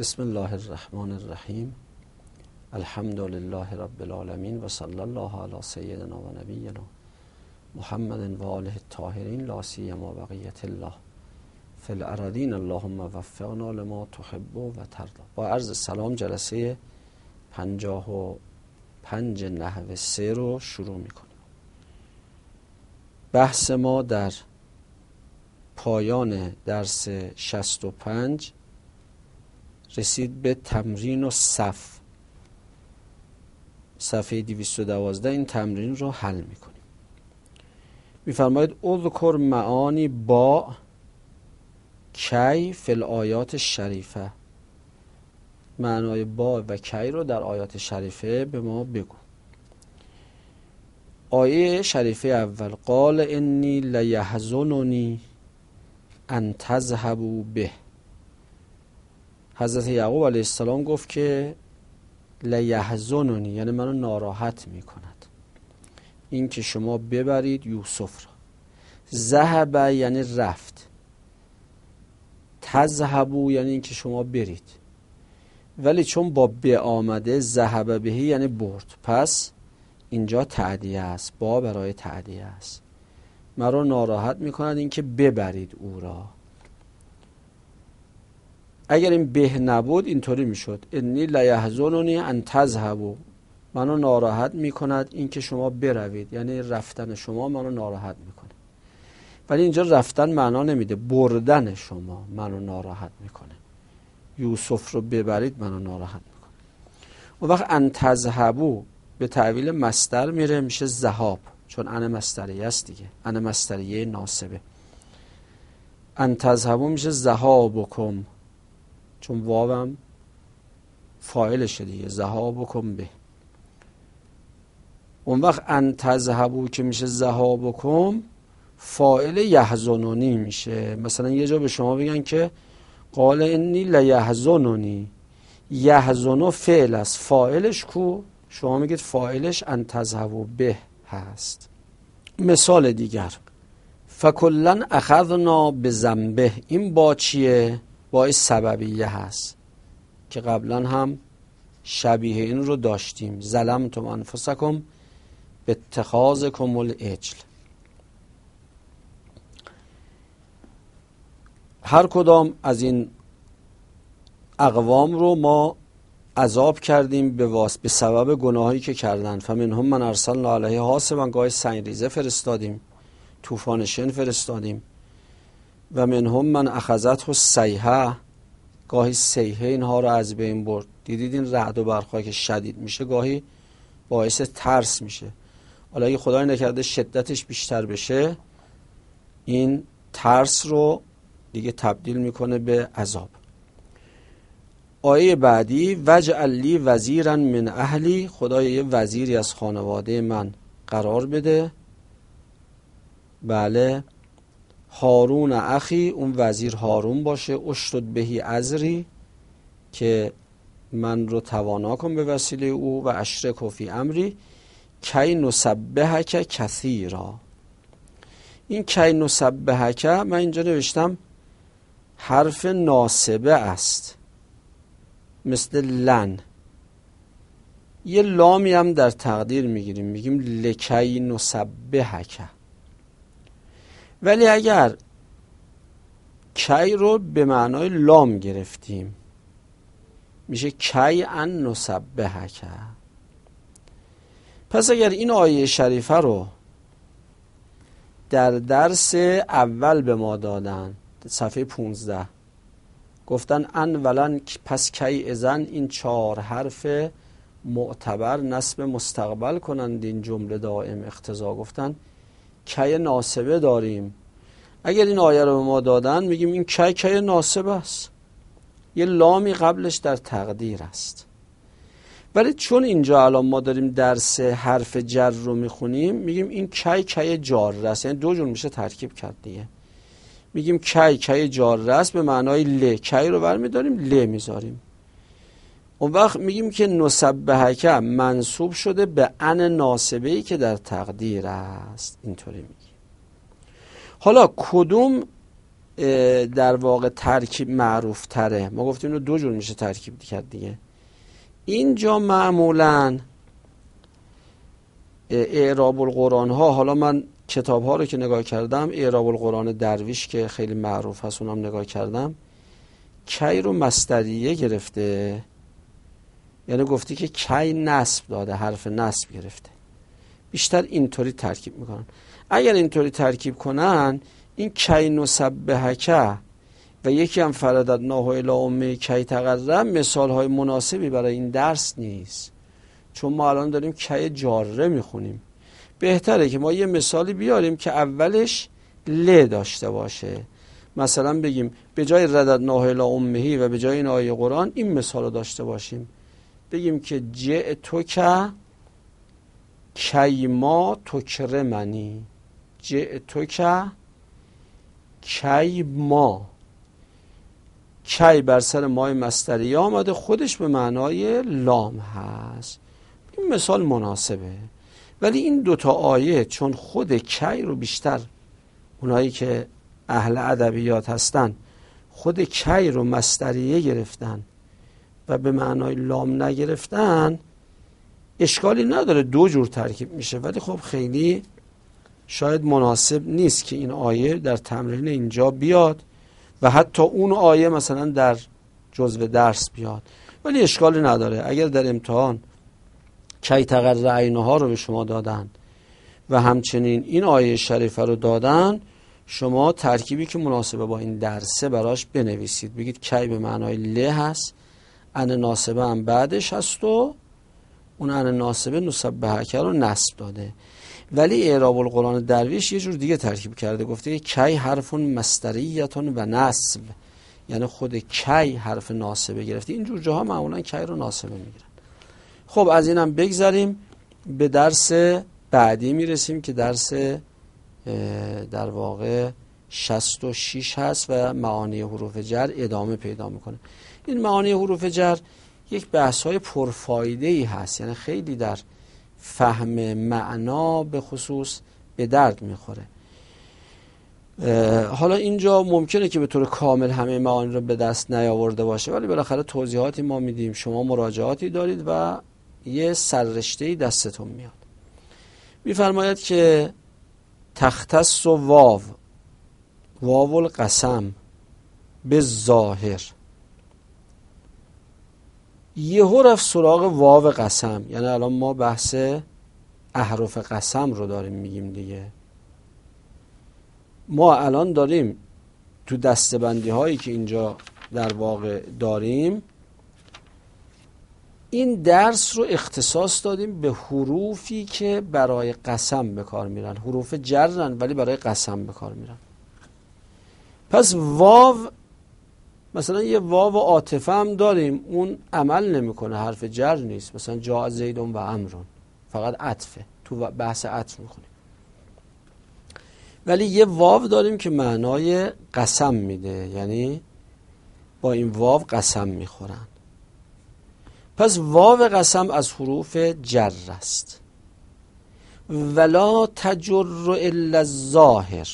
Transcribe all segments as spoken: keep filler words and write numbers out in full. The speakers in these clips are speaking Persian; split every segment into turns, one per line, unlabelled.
بسم الله الرحمن الرحیم. الحمد لله رب العالمین و صلی الله علی سیدنا و نبینا محمد و آله الطاهرین لا سیما بقیة الله فی الارضین. اللهم وفقنا لما تحب و ترضی. با عرض سلام جلسه پنجاه و پنج نحو سه رو شروع میکنیم. بحث ما در پایان درس شصت و پنج رسید به تمرین و صف. صفحه دویست و دوازده این تمرین رو حل میکنیم. میفرماید اذکر معانی با کی فی الآیات شریفه. معنای با و کی رو در آیات شریفه به ما بگو. آیه شریفه اول قال انی لیحزننی ان تذهبوا به. حضرت یعقوب علیه السلام گفت که لیحزننی یعنی منو ناراحت میکند این که شما ببرید یوسف را. ذهب یعنی رفت، تذهبوا یعنی این که شما برید، ولی چون با به آمده ذهب بهی یعنی برد، پس اینجا تعدیه است، با برای تعدیه است. مرا ناراحت میکند این که ببرید او را. اگر این به نبود اینطوری میشد انی لیحزننی ان تذهبوا. منو ناراحت میکند این که شما بروید، یعنی رفتن شما منو ناراحت میکنه. ولی اینجا رفتن معنا نمیده، بردن شما منو ناراحت میکنه. یوسف رو ببرید منو ناراحت میکنه. اون وقت ان تذهبوا به تعویل مصدر میره، میشه ذهاب، چون ان مصدریه است دیگه، ان مصدریه ناسبه. ان تذهبوا میشه ذهابکم، چون واوم فاعلشه دیگه، ذهابکم به. اون وقت ان تذهبوا که میشه ذهابکم، فاعل یحزننی میشه. مثلا یه جا به شما بگن که قال انی لیحزننی، یحزن فعل است، فاعلش کو؟ شما میگید فاعلش ان تذهبوا به هست. مثال دیگر فکلا اخذنا بذنبه. این با چیه؟ با سببیه هست که قبلا هم شبیه این رو داشتیم. ظلمتم انفسکم باتخاذکم العجل. هر کدام از این اقوام رو ما عذاب کردیم به واسطه به سبب گناهایی که کردن. فمنهم من ارسلنا علیه حاصبا، گاهی سنگریزه فرستادیم، طوفان شن فرستادیم. و منهم من اخذته الصیحه، گاهی صیحه اینها رو از بین برد. دیدید این رعد و برق‌ها که شدید میشه گاهی باعث ترس میشه. حالا اگه خدای نکرده شدتش بیشتر بشه، این ترس رو دیگه تبدیل میکنه به عذاب. آیه بعدی وجعل لی وزیرا من اهلی. خدای یه وزیری از خانواده من قرار بده. بله، هارون اخی، اون وزیر هارون باشه. اشتد بهی ازری، که من رو توانا کن به وسیله او. و اشرک فی امری کی نسبحک کثیرا. این کی نسبحک من اینجا نوشتم حرف ناسبه است، مثل لن. یه لامی هم در تقدیر میگیریم، میگیم لکی نسبحک. ولی اگر کی رو به معنای لام گرفتیم میشه کی ان نسبحک. پس اگر این آیه شریفه رو در درس اول به ما دادن، صفحه پونزده، گفتن ان ولن پس کی ازن، این چهار حرف معتبر نصب مستقبل کنند این جمله دائم اقتضا. گفتن کی ناسبه داریم. اگر این آیه رو به ما دادن میگیم این کی کی ناسبه است، یه لامی قبلش در تقدیر است. ولی چون اینجا الان ما داریم درس حرف جر رو میخونیم، میگیم این کی کی جار است. یعنی دو جور میشه ترکیب کرد دیگه. میگیم کی کی جار است به معنای ل، کی رو برمیداریم ل میذاریم. اون وقت میگیم که نسبحک منصوب شده به ان ناسبه‌ای که در تقدیر است. اینطوری میگیم. حالا کدوم در واقع ترکیب معروف تره. ما گفتیم اینو دو جور میشه ترکیب کرد دیگه. اینجا معمولاً اعراب القرآن ها، حالا من کتاب ها رو که نگاه کردم، اعراب القرآن درویش که خیلی معروف هست اونم نگاه کردم، کی رو مصدریه گرفته، یعنی گفتی که کی نصب داده، حرف نصب گرفته. بیشتر اینطوری ترکیب میکنن. اگر اینطوری ترکیب کنن، این کی نسبحک و یکی هم فرددناه الی امه کی تقرب مثال های مناسبی برای این درس نیست، چون ما الان داریم کی جاره میخونیم. بهتره که ما یه مثالی بیاریم که اولش ل داشته باشه. مثلا بگیم به جای رددناه الی امه و به جای این آیه قرآن این مثال رو داشته باشیم، بگیم که جئتک کی ما تکرمنی، جئتک کی ما، کی بر سر مای مصدریه آمده، خودش به معنای لام هست. این مثال مناسبه. ولی این دوتا آیه چون خود کی رو بیشتر اونایی که اهل ادبیات هستن خود کی رو مصدریه گرفتن و به معنای لام نگرفتن، اشکالی نداره، دو جور ترکیب میشه. ولی خب خیلی شاید مناسب نیست که این آیه در تمرین اینجا بیاد و حتی اون آیه مثلا در جزو درس بیاد. ولی اشکالی نداره. اگر در امتحان کی تقرر عینها رو به شما دادن و همچنین این آیه شریفه رو دادن، شما ترکیبی که مناسبه با این درسه براش بنویسید. بگید کی به معنای له هست، ان ناسبه هم بعدش هست و اون ان ناسبه نسبحک رو نصب داده. ولی اعراب القرآن درویش یه جور دیگه ترکیب کرده، گفته کی حرف مصدریتون و نصب، یعنی خود کی حرف ناسبه گرفته. این جور جاها معمولا کی رو ناسبه میگیرن. خب از اینم بگذاریم، به درس بعدی میرسیم که درس در واقع شصت و شش هست و معانی حروف جر ادامه پیدا میکنه. این معانی حروف جر یک بحث های پرفایده ای هست، یعنی خیلی در فهم معنا به خصوص به درد میخوره. حالا اینجا ممکنه که به طور کامل همه معانی رو به دست نیاورده باشه، ولی بالاخره توضیحاتی ما میدیم، شما مراجعاتی دارید و یه سررشته‌ای دستتون میاد. میفرماید که تختص و واو واو القسم به ظاهر، یهو رفت سراغ واو قسم. یعنی الان ما بحث احرف قسم رو داریم میگیم دیگه. ما الان داریم تو دستبندی هایی که اینجا در واقع داریم، این درس رو اختصاص دادیم به حروفی که برای قسم به کار میرن. حروف جرن ولی برای قسم به کار میرن. پس واو، مثلا یه واو عاطفه هم داریم، اون عمل نمیکنه، حرف جر نیست. مثلا جاء زیدون و عمرون، فقط عطفه، تو بحث عطف میکنیم. ولی یه واو داریم که معنای قسم میده، یعنی با این واو قسم میخورن. پس واو قسم از حروف جر است. ولا تجر الا الظاهر.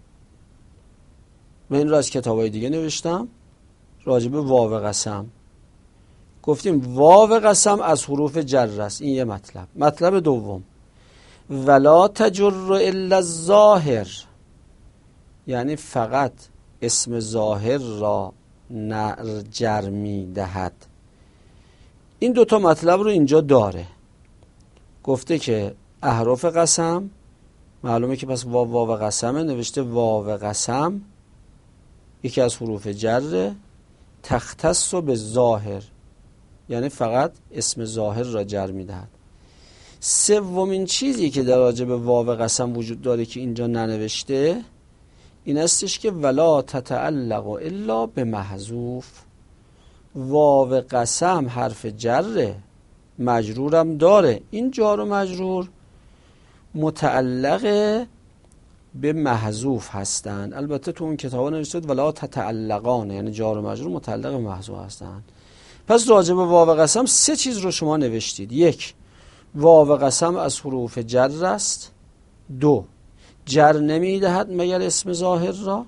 من این را از کتابای دیگه نوشتم راجب واو قسم. گفتیم واو قسم از حروف جر است. این یه مطلب. مطلب دوم، ولا تجر الا الظاهر، یعنی فقط اسم ظاهر را نعر جر می دهد. این دوتا مطلب رو اینجا داره. گفته که احرف قسم، معلومه که پس واو واو قسمه، نوشته واو قسم یکی از حروف جره، تختص به ظاهر، یعنی فقط اسم ظاهر را جر میدهد. سومین چیزی که در راجع به واو قسم وجود داره که اینجا ننوشته، این استش که ولا تتعلق الا به محذوف. واو قسم حرف جره، مجرورم داره. این جار و مجرور متعلق به محذوف هستند. البته تو اون کتابا نوشته ولا تتعلقان، یعنی جار و مجرور متعلق به محذوف هستند. پس راجع به واو قسم سه چیز رو شما نوشتید. یک، واو قسم از حروف جر است. دو، جر نمیدهد مگر اسم ظاهر را.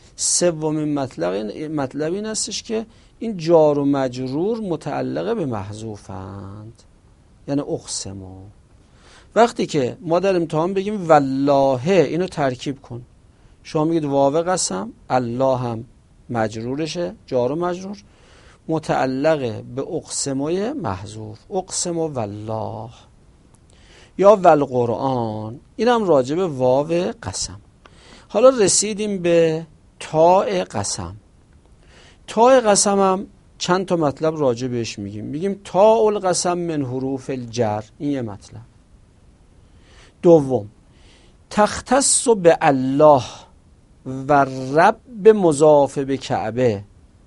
سومین مطلب مطلب این هستش که این جار و مجرور متعلق به محذوفند، یعنی اقسمو. وقتی که ما در امتحان بگیم والله، اینو ترکیب کن، شما میگید واو قسم، الله هم مجرورشه، جار و مجرور متعلق به اقسموی محذوف، اقسم والله. یا والقرآن، اینم راجع به واو قسم. حالا رسیدیم به تاء قسم. تاء قسم هم چند تا مطلب راجع بهش میگیم. میگیم تاء القسم من حروف الجر، این یه مطلب. دوم، تختص به الله و رب مضاف به کعبه،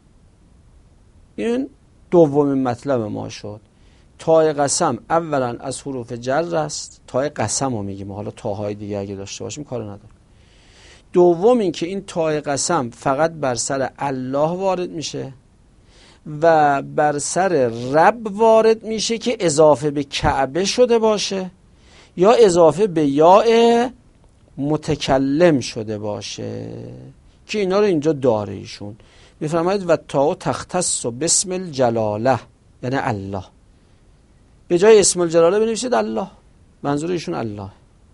این دومین مطلب ما شد. تاء قسم اولا از حروف جر است، تاء قسم رو میگیم، حالا تاهای دیگه اگه داشته باشیم کار نداره. دوم این که این تاء قسم فقط بر سر الله وارد میشه و بر سر رب وارد میشه که اضافه به کعبه شده باشه یا اضافه به یاء متکلم شده باشه، که اینا رو اینجا داره ایشون. میفرماید و تاء تختص باسم الجلاله، یعنی الله. به جای اسم الجلاله بنویسید الله، منظور ایشون الله.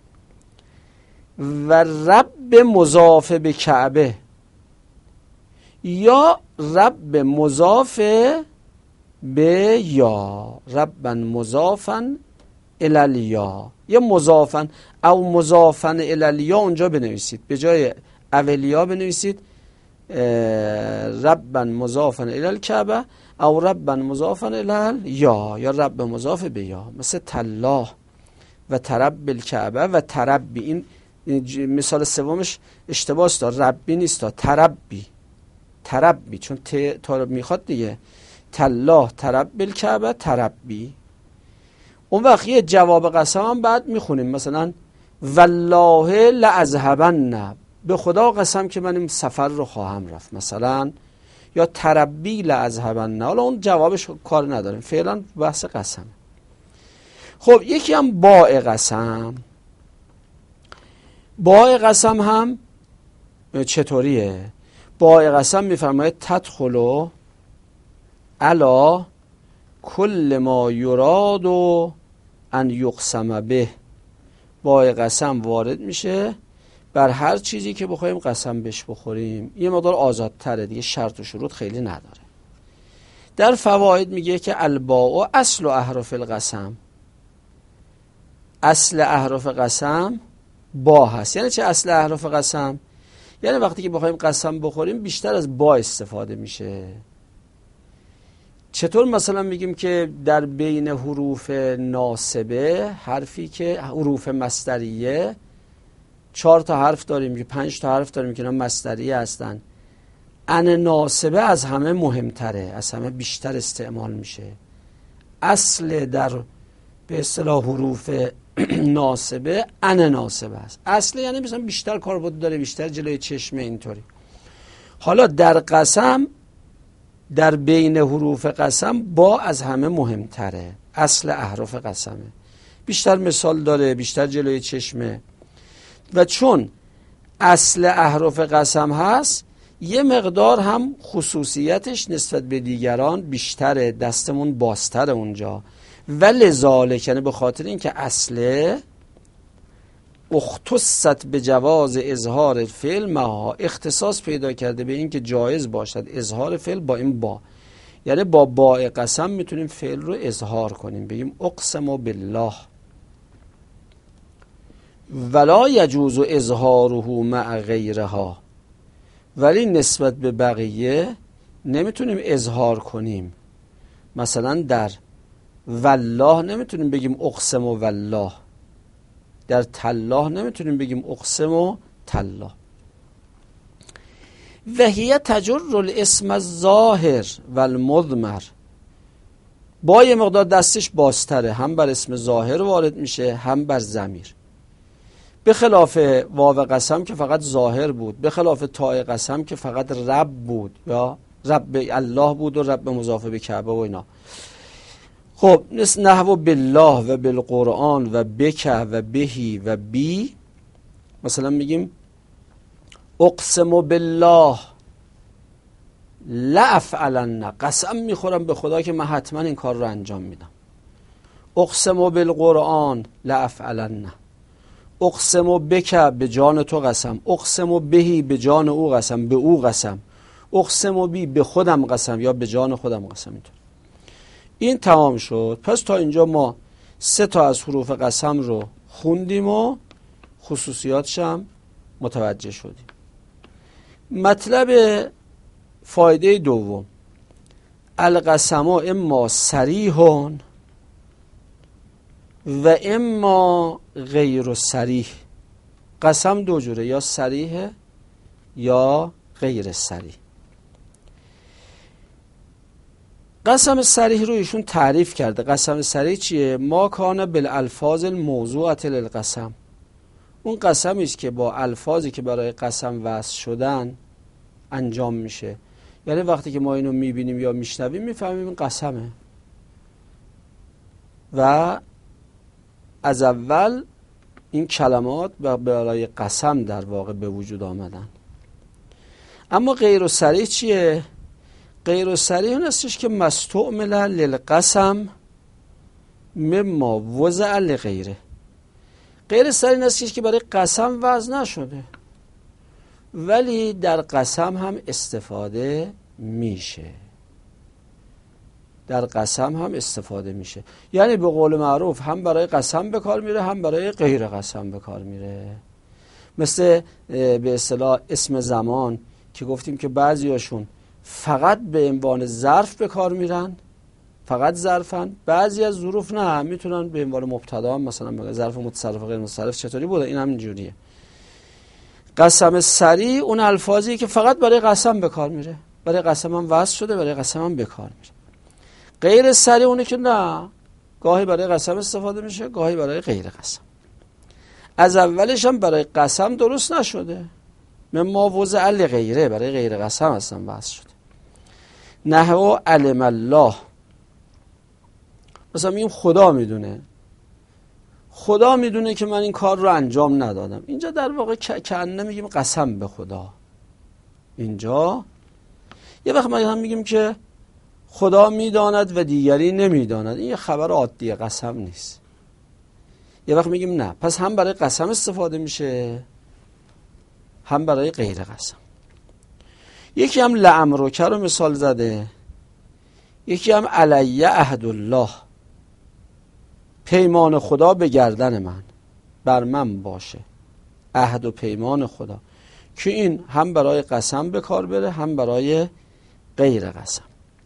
و رب مضاف به کعبه یا رب مضاف به یا، ربا مضافا الالیا یا مضافا او مضافا الالیا اونجا بنویسید، به جای اولیا بنویسید ربا مضافا الالکعبه او ربا مضافا الالیا یا رب مضاف به یا، مثل تلاه و ترب الکعبه و تربی. این مثال سومش اشتباه داره، ربی نیست، تربی تربی، چون تا میخواد دیگه. تلاه ترب الکعبه تربی. اون وقت یه جواب قسم هم بعد میخونیم، مثلا والله لأذهبن، به خدا قسم که من این سفر رو خواهم رفت مثلا، یا تربی لأذهبن. حالا اون جوابش کار نداریم، فعلا بحث قسم. خب یکی هم باء قسم. باء قسم هم چطوریه؟ باء قسم میفرماید تدخلو علی کل ما یراد و ان یقسم به. باء قسم وارد میشه بر هر چیزی که بخوایم قسم بهش بخوریم. یه مقدار آزادتره دیگه، شرط و شروط خیلی نداره. در فواید میگه که الباء اصل و احرف القسم، اصل احرف قسم با هست. یعنی چه اصل احرف قسم؟ یعنی وقتی که بخوایم قسم بخوریم بیشتر از با استفاده میشه. چطور مثلا میگیم که در بین حروف ناصبه، حرفی که حروف مصدریه، چهار تا حرف داریم که پنج تا حرف داریم که اینا مصدریه هستن، ان ناصبه از همه مهمتره، از همه بیشتر استعمال میشه. اصل در به اصطلاح حروف ناصبه ان ناصبه است. اصل یعنی مثلا بیشتر کاربرد داره، بیشتر جلوی چشمه، اینطوری. حالا در قسم، در بین حروف قسم با از همه مهمتره، اصل احرف قسمه، بیشتر مثال داره، بیشتر جلوی چشمه. و چون اصل احرف قسم هست، یه مقدار هم خصوصیتش نسبت به دیگران بیشتره، دستمون بازتره اونجا. و لذالک، یعنی به خاطر این که اصله اختصت به جواز اظهار فعل معها، اختصاص پیدا کرده به این که جایز باشد اظهار فعل با این با، یعنی با باء قسم میتونیم فعل رو اظهار کنیم، بگیم اقسم بالله. ولا یجوز اظهاره مع غیرها، ولی نسبت به بقیه نمیتونیم اظهار کنیم. مثلا در والله نمیتونیم بگیم اقسم و والله، در تالله نمیتونیم بگیم اقسم و تالله. و هی تجر الاسم الظاهر و المضمر، با یه مقدار دستش بازتره، هم بر اسم ظاهر وارد میشه هم بر ضمیر، به خلاف واو قسم که فقط ظاهر بود، به خلاف تاء قسم که فقط رب بود یا رب الله بود و رب مضاف به کعبه و اینا. خب نحو بالله و بالقرآن و بک و بهی و بی، مثلا میگیم اقسم بالله لافعلن، قسم میخورم به خدا که من حتما این کار رو انجام میدم. اقسم بالقرآن لافعلن، اقسم بک، به جان تو قسم، اقسم بهی، به جان او قسم، به او قسم، اقسم بی، به خودم قسم یا به جان خودم قسم. اینطور این تمام شد. پس تا اینجا ما سه تا از حروف قسم رو خوندیم و خصوصیاتش هم متوجه شدیم. مطلب فایده دوم، القسم اما صریح و اما غیر صریح. قسم دو جوره، یا صریح یا غیر صریح. قسم صریح رو ایشون تعریف کرده. قسم صریح چیه؟ ما کان بالالفاظ الموضوعه للقسم، اون قسمی است که با الفاظی که برای قسم وضع شدن انجام میشه. یعنی وقتی که ما اینو میبینیم یا میشنویم میفهمیم این قسمه و از اول این کلمات برای قسم در واقع به وجود آمدن. اما غیر صریح چیه؟ غیر صریح اون هستش که مستعمل للقسم مما وضع لغیره. غیر صریح هستش که برای قسم وضع نشده ولی در قسم هم استفاده میشه. در قسم هم استفاده میشه، یعنی به قول معروف هم برای قسم به کار میره هم برای غیر قسم به کار میره. مثل به اصطلاح اسم زمان که گفتیم که بعضیاشون فقط به عنوان ظرف به کار میرن، فقط ظرفن. بعضی از ظروف نه، میتونن به عنوان مبتدا، مثلا ظرف متصرف و غیر متصرف. چطوری بوده؟ این هم اینجوریه. قسم صریح اون الفاظی که فقط برای قسم به کار میره، برای قسم هم وضع شده، برای قسم هم به کار میره. غیر صریح اونه که نه، گاهی برای قسم استفاده میشه گاهی برای غیر قسم. از اولش هم برای قسم درست نشده، مما وضع لغیره، برای غیر قسم اصلا وضع شده. نحو علم الله، مثلا میگیم خدا میدونه، خدا میدونه که من این کار رو انجام ندادم. اینجا در واقع کنه میگیم قسم به خدا. اینجا یه وقت ما هم میگیم که خدا میداند و دیگری نمیداند. این یه خبر عادیه، قسم نیست. یه وقت میگیم نه، پس هم برای قسم استفاده میشه هم برای غیر قسم. یکی هم لعمرک رو مثال زده، یکی هم علی عهد الله، پیمان خدا به گردن من، بر من باشه. عهد و پیمان خدا که این هم برای قسم به کار بره هم برای غیر قسم.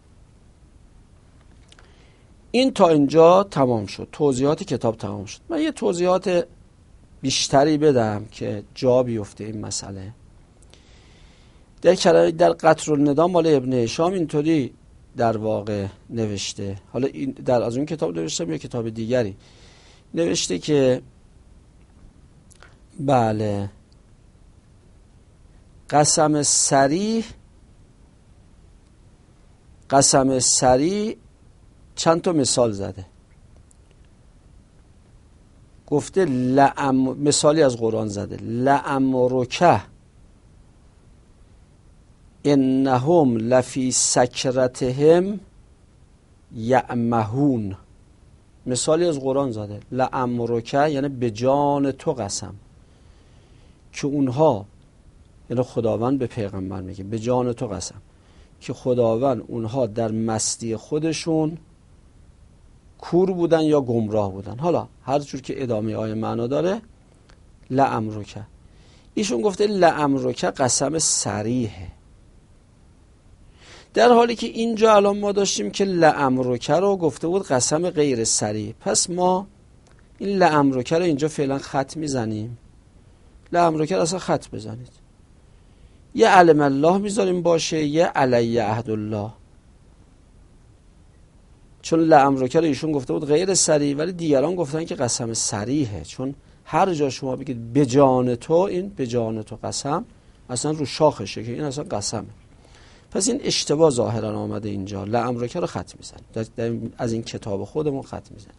این تا اینجا تمام شد، توضیحات کتاب تمام شد. من یه توضیحات بیشتری بدم که جا بیفته این مسئله. در در قطر الندام مال ابن هشام اینطوری در واقع نوشته، حالا این در از اون کتاب نوشتم یا کتاب دیگری، نوشته که بله قسم صریح، قسم صریح چند تا مثال زده. گفته لعم، مثالی از قرآن زده، لعمرک انهم لفی سکرتهم یعمهون. مثالی از قرآن زده، لعمرک یعنی به جان تو قسم که اونها، یعنی خداوند به پیغمبر میگه به جان تو قسم که خداوند اونها در مستی خودشون کور بودن یا گمراه بودن. حالا هر جور که ادامه آیه معنا داره. لعمرک، ایشون گفته لعمرک قسم صریحه، در حالی که اینجا الان ما داشتیم که لعمرک رو گفته بود قسم غیر صریح. پس ما این لعمرک رو اینجا فعلا خط میزنیم. لعمرک رو اصلا خط بزنید، یه علم الله میذاریم باشه، یه علی عهد الله، چون لعمرک رو ایشون گفته بود غیر صریح ولی دیگران گفتن که قسم صریحه. چون هر جا شما بگید به جان تو، این به جان تو قسم اصلا رو شاخشه که این اصلا قسمه. پس این اشتباه ظاهرا آمده اینجا. لعمرک رو خط میزنیم، از این کتاب خودمون خط میزنیم.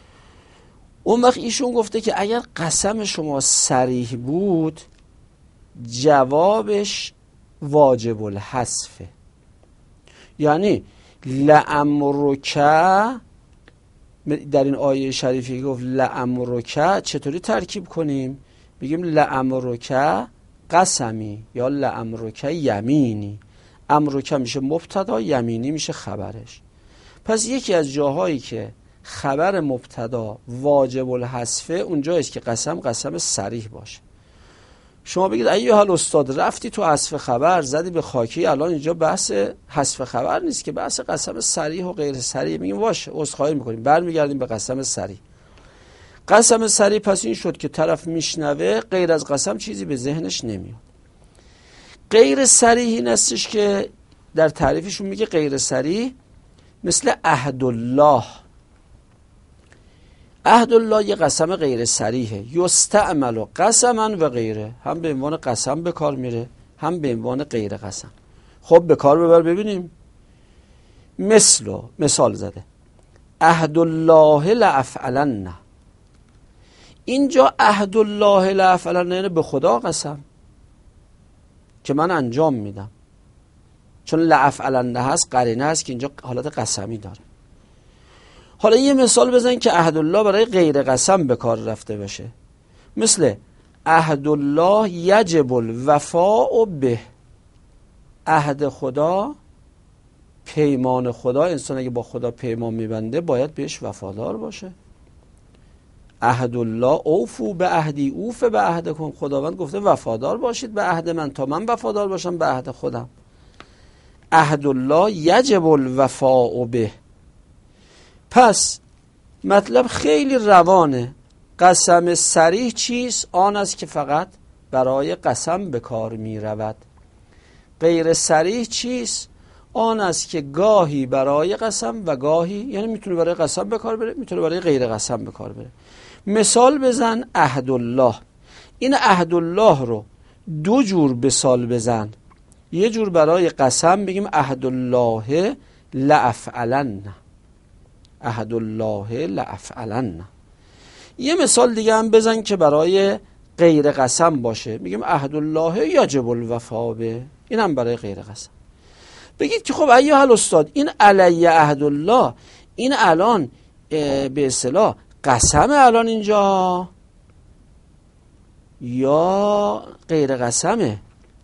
اون وقت ایشون گفته که اگر قسم شما صریح بود جوابش واجب الحذفه. یعنی لعمرک، در این آیه شریفی گفت لعمرک، چطوری ترکیب کنیم؟ بگیم لعمرک قسمی یا لعمرک یمینی. امرک میشه مبتدا، یمینی میشه خبرش. پس یکی از جاهایی که خبر مبتدا واجب الحذفه اونجاییست که قسم قسم صریح باشه. شما بگید ایها الاستاد رفتی تو حذف خبر زدی به خاکی، الان اینجا بحث حذف خبر نیست که، بحث قسم صریح و غیر صریح. میگیم باشه عذرخواهی میکنیم، برمیگردیم به قسم صریح. قسم صریح پس این شد که طرف میشنوه غیر از قسم چیزی به ذهنش نمیاد. غیر صریح این استش که در تعریفشون میگه غیر صریح مثل عهد الله. عهد الله یه قسم غیر صریحه، یستعمل و قسما و غیره، هم به عنوان قسم به کار میره هم به عنوان غیر قسم. خب به کار ببر ببینیم. مثل مثال زده عهد الله لافعلن. اینجا عهد الله لافعلن یعنی به خدا قسم که من انجام میدم، چون لافعلن هست قرینه هست که اینجا حالت قسمی داره. حالا یه مثال بزن که عهد الله برای غیر قسم به کار رفته باشه، مثل عهد الله یجب الوفاء به. عهد خدا، پیمان خدا، انسان اگه با خدا پیمان میبنده باید بهش وفادار باشه. عهد الله اوفو به عهدی اوف به عهدکم. خداوند گفته وفادار باشید به عهد من تا من وفادار باشم به عهد خودم. عهد الله یجب الوفاء به. پس مطلب خیلی روانه. قسم صریح چیست؟ آن است که فقط برای قسم به کار می رود. غیر صریح چیست؟ آن است که گاهی برای قسم و گاهی، یعنی میتونه برای قسم به کار بره، میتونه برای غیر قسم به کار بره. مثال بزن عهد الله. این عهد الله رو دو جور مثال بزن. یه جور برای قسم بگیم عهد الله لافعلن، عهد الله لافعلن. یه مثال دیگه هم بزن که برای غیر قسم باشه، میگیم عهد الله یجب الوفا به. این هم برای غیر قسم. بگید که خب ایها الاستاد این علی عهد الله، این الان به اصطلاح قسم الان اینجا یا غیر قسمه؟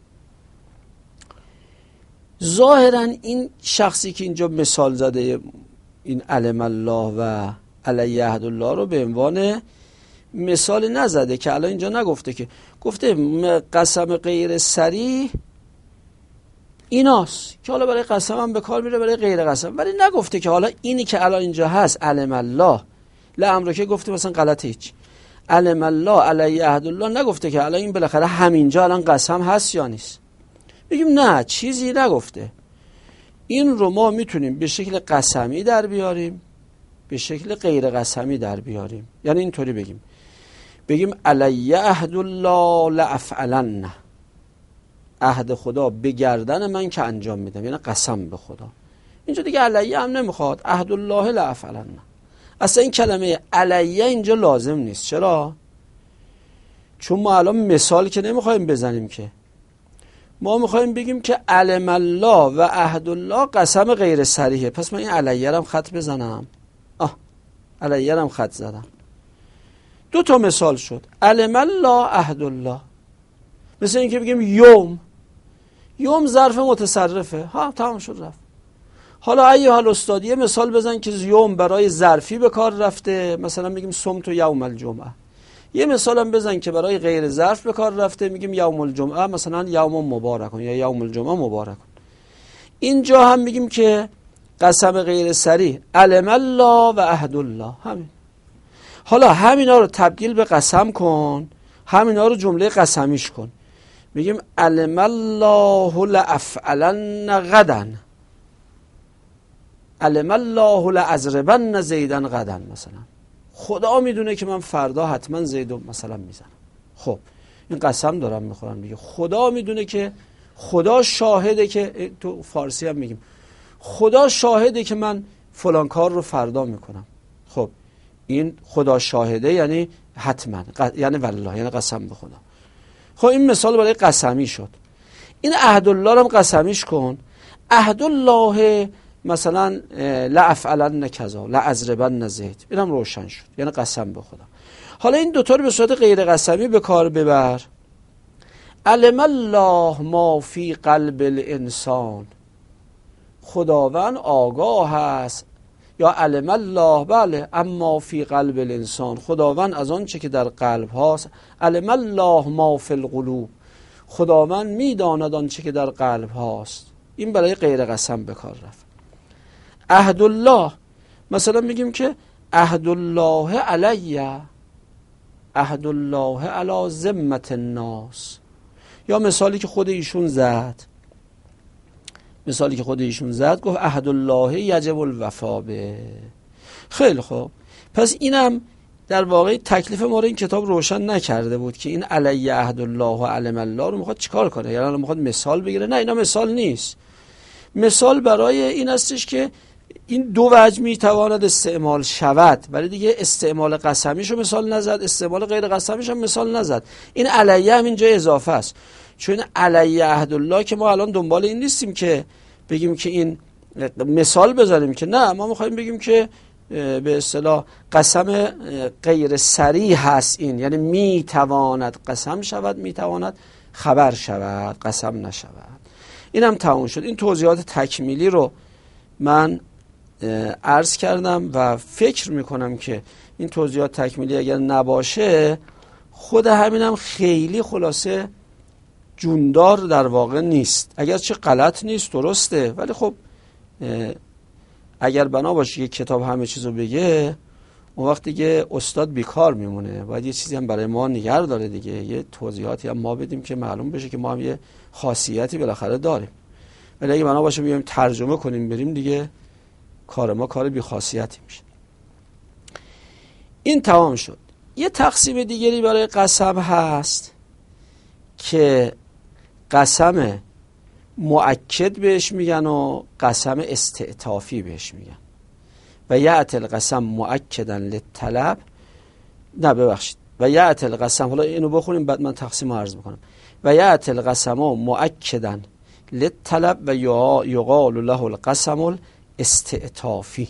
ظاهرا این شخصی که اینجا مثال زده این علم الله و علی عهد الله رو به عنوان مثال نزده، که الان اینجا نگفته، که گفته قسم غیر صریح ایناست که حالا برای قسم هم به کار میره برای غیر قسم، ولی نگفته که حالا اینی که الان اینجا هست علم الله لامر، که گفته مثلا غلطه هیچ. علم الله علی عهد الله نگفته که الان این بالاخره همینجا الان قسم هست یا نیست. بگیم نه، چیزی نگفته. این رو ما میتونیم به شکل قسمی در بیاریم، به شکل غیر قسمی در بیاریم. یعنی اینطوری بگیم بگیم علی عهد الله لافعلن، عهد خدا به گردن من که انجام میدم، یعنی قسم به خدا. اینجا دیگه علیه هم نمیخواد، عهد الله لافعلن. اصلا این کلمه علیه اینجا لازم نیست. چرا؟ چون ما الان مثال که نمیخوایم بزنیم، که ما میخوایم بگیم که علم الله و عهد الله قسم غیر صریحه. پس من این علیه رو هم خط بزنم. آه علیه رو هم خط زدم. دو تا مثال شد، علم الله عهد الله. مثل این که بگیم یوم، یوم ظرف متصرفه، ها تمام شد رفت. حالا ایها الاستاد یه مثال بزن که یوم برای ظرفی به کار رفته، مثلا میگیم صمت یوم الجمعه. یه مثال هم بزن که برای غیر ظرف به کار رفته، میگیم یوم الجمعه، مثلا یوم مبارکون یا یوم الجمعه مبارکون. اینجا هم میگیم که قسم غیر صریح علم الله و عهد الله. همین. حالا همینا رو تبدیل به قسم کن، همینا رو جمله قسمیش کن. میگیم علم الله لافعلن غدا، علم الله لازربن زیدا غدا. مثلا خدا میدونه که من فردا حتما زیدو مثلا میزنم. خب این قسم دارم میخورم دیگه. خدا میدونه که، خدا شاهده که، تو فارسی هم میگیم خدا شاهده که من فلان کار رو فردا میکنم. خب این خدا شاهده یعنی حتما، یعنی والله، یعنی قسم به خدا. خب این مثال برای قسمی شد. این عهد الله رو هم قسمیش کن. عهد الله مثلا لافعلن کذا لاضربن زید، اینم روشن شد، یعنی قسم به خدا. حالا این دوتا رو به صورت غیر قسمی به کار ببر. علم الله ما فی قلب الانسان، خداوند آگاه است، یا علم الله بله اما فی قلب الانسان، خداوند از آن چه که در قلب هاست. علم الله ما فی القلوب، خداوند میداند آن چه که در قلب هاست. این برای غیر قسم به کار رفت. عهد الله مثلا میگیم که عهد الله علیه، عهد الله علی ذمة الناس. یا مثالی که خود ایشون زد، مثالی که خود ایشون زد گفت عهد الله یجب الوفا به. خیلی خوب، پس اینم در واقع تکلیف ما رو این کتاب روشن نکرده بود که این علی عهد الله و علم الله رو میخواد چیکار کنه، یعنی میخواد مثال بگیره. نه، اینا مثال نیست. مثال برای این استش که این دو وجه میتواند استعمال شود، ولی دیگه استعمال قسمیشو مثال نزد، استعمال غیر قسمیش هم مثال نزد. این علیه هم اینجا اضافه است، چون علیه عهد الله که ما الان دنبال این نیستیم که بگیم که این مثال بذاریم، که نه، ما میخوایم بگیم که به اصطلاح قسم غیر صریح هست این، یعنی میتواند قسم شود، میتواند خبر شود، قسم نشود. اینم تموم شد. این توضیحات تکمیلی رو من عرض کردم و فکر میکنم که این توضیحات تکمیلی اگر نباشه خود همینم خیلی خلاصه جوندار در واقع نیست. اگر چه غلط نیست، درسته، ولی خب اگر بنا باشه یک کتاب همه چیزو بگه، اون وقت دیگه استاد بیکار میمونه. باید یه چیزی هم برای ما نگه داره دیگه، یه توضیحاتی هم ما بدیم که معلوم بشه که ما هم یه خاصیتی بالاخره داریم. ولی اگه بنا باشه بیایم ترجمه کنیم بریم، دیگه کار ما کار بی خاصیتی میشه. این تمام شد. یه تقسیم دیگری برای قسم هست که قسم مؤکد بهش میگن و قسم استعطافی بهش میگن. و یأتی القسم مؤکدا للطلب، نه ببخشید، و یأتی القسم، حالا اینو بخونیم بعد من تقسیم رو عرض میکنم. و یأتی القسم مؤکدا للطلب و یقال له القسم استعطافی.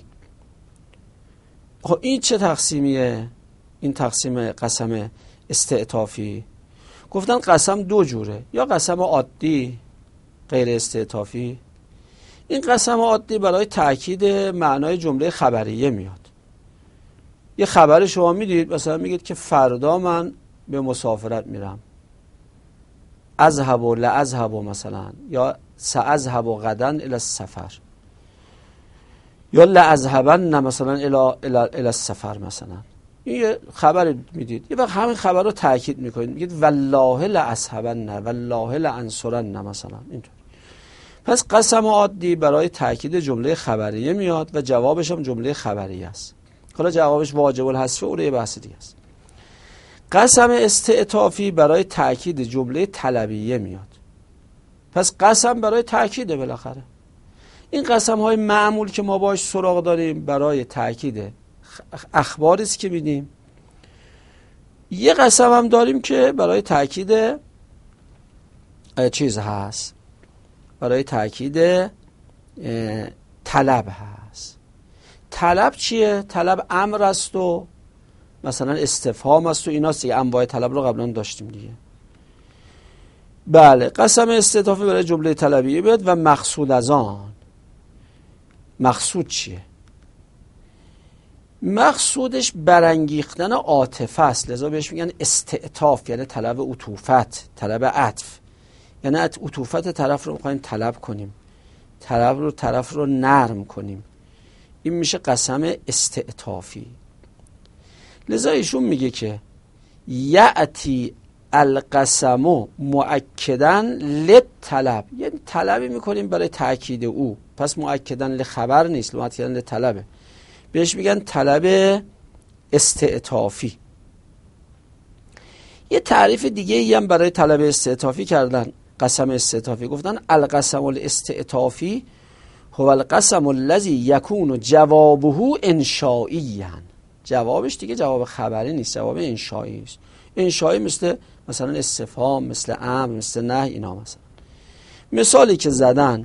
خب این چه تقسیمیه؟ این تقسیم قسم استعطافی، گفتن قسم دو جوره، یا قسم عادی غیر استعطافی. این قسم عادی برای تأکید معنای جمله خبریه میاد. یه خبر شما میدید، مثلا میگید که فردا من به مسافرت میرم، اذهب و لاذهب مثلا، یا ساذهب غدا الی السفر، یا لاذهبن مثلا الی الی الی السفر مثلا. این یه خبر میدید، یه وقت همین خبر رو تاکید میکنید، میگید والله لاذهبن والله لانصرن مثلا، اینطور. پس قسم عادی برای تاکید جمله خبریه میاد و جوابش هم جمله خبریه است. حالا جوابش واجب الحذف اون یه بحث دیگه است. قسم استعطافی برای تاکید جمله طلبیه میاد. پس قسم برای تاکیده بالاخره. این قسم های معمول که ما باش سراغ داریم برای تاکید اخباری است که میدیم. یه قسم هم داریم که برای تاکید چیز هست، برای تاکید طلب هست. طلب چیه؟ طلب امر است و مثلا استفهام است و ایناست. یه انواع طلب رو قبلا داشتیم دیگه. بله، قسم استعطافی برای جمله طلبیه بیاد. و مقصود از آن، مقصود چیه؟ مقصودش برانگیختن عاطفه است، لذا بهش میگن استعطاف، یعنی طلب عطوفت، طلب عطف، یعنی عطوفت طرف رو میخوایم طلب کنیم، طلب رو طرف رو نرم کنیم. این میشه قسم استعطافی. لذا ایشون میگه که یأتی القسم مؤکدا للطلب، یعنی طلبی میکنیم برای تأکید او، پس مؤکدا لخبر نیست، مؤکدا لطلبه. بهش میگن طلب استعطافی. یه تعریف دیگه ای هم برای طلب استعطافی کردن، قسم استعطافی. گفتن القسم الاستعطافی هو القسم الذی یکون جوابه انشائیا. جوابش دیگه جواب خبری نیست، جواب انشایی است. انشایی مثل مثلا استفهام، مثل امر، مثل نهی، اینا. مثلا مثالی که زدن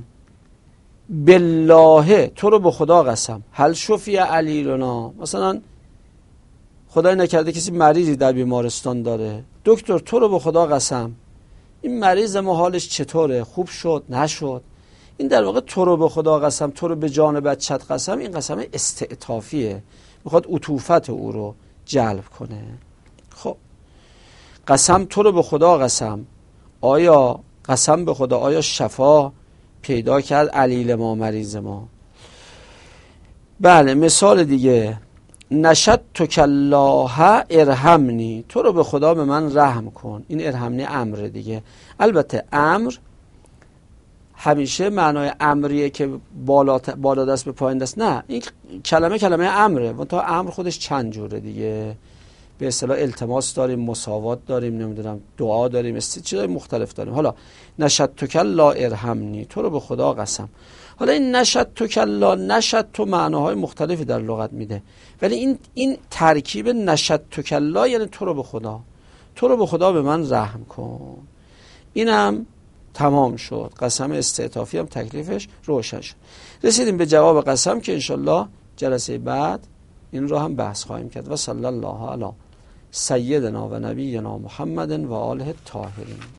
بالله، تو رو به خدا قسم، هل شفی علیلنا، مثلا خدای نکرده کسی مریضی در بیمارستان داره، دکتر تو رو به خدا قسم این مریض ما حالش چطوره، خوب شد نشد. این در واقع تو رو به خدا قسم، تو رو به جان بچت قسم، این قسم استعطافیه، میخواد عطوفت او رو جلب کنه. خب قسم تو رو به خدا قسم، آیا قسم به خدا آیا شفا پیدا کرد علیل ما، مریض ما؟ بله. مثال دیگه نشدتک الله ارحمنی، تو رو به خدا به من رحم کن. این ارحمنی امره دیگه. البته امر همیشه معنای امریه که بالا بالا دست به پایین دست، نه، این کلمه کلمه امره و تا امر خودش چند جوره دیگه. به اصطلاح التماس داریم، مساوات داریم، نمیدونم دعا داریم، است چیزای مختلف داریم. حالا نشدتک الله ارحمنی، تو رو به خدا قسم. حالا این نشدتک الله، نشد تو معناهای مختلفی در لغت میده، ولی این این ترکیب نشدتک الله یعنی تو رو به خدا، تو رو به خدا به من رحم کن. اینم تمام شد. قسم استعطافی هم تکلیفش روشن شد. رسیدیم به جواب قسم که انشالله جلسه بعد این رو هم بحث خواهیم کرد. و صلی الله علی سیدنا و نبینا محمد و آله الطاهرین.